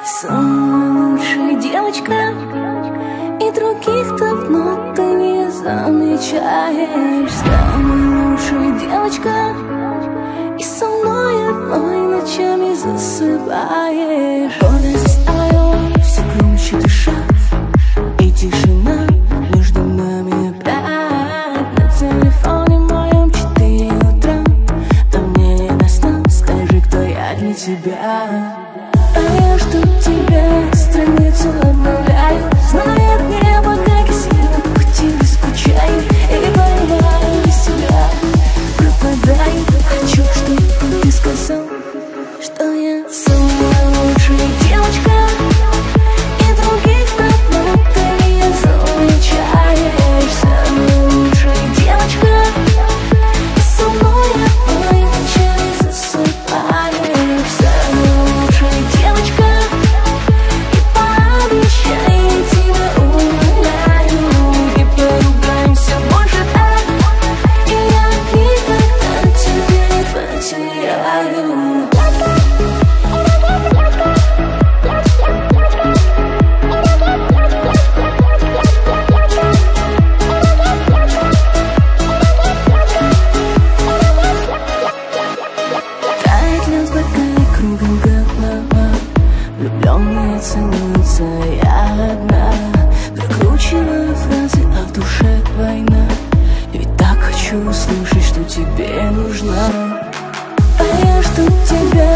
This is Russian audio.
Самая лучшая девочка, и других давно ты не замечаешь. Самая лучшая девочка, и со мной одной ночами засыпаешь. Гордость заставила все громче дышать, и тишина между нами опять. На телефоне моем 4 утра, да мне не до сна. Скажи, кто я для тебя. А я жду тебя, страницу обновляю. Знает небо, как я сильно по тебе скучаю. И порываю из себя, пропадаю. Хочу, чтобы ты сказал, что я самая лучшая девочка, и других давно ты не замечаешь. Самая лучшая девочка, и со мной одной ночами засыпаешь. Самая лучшая девочка, и пообещай, я тебя умоляю, и поругаемся больше так, и я никогда тебя не потеряю. Тает лед в бокале, кругом голова, влюбленные целуются, я одна. Прокручиваю фразы, а в душе война. Ведь так хочу услышать, что тебе нужна. А я жду тебя,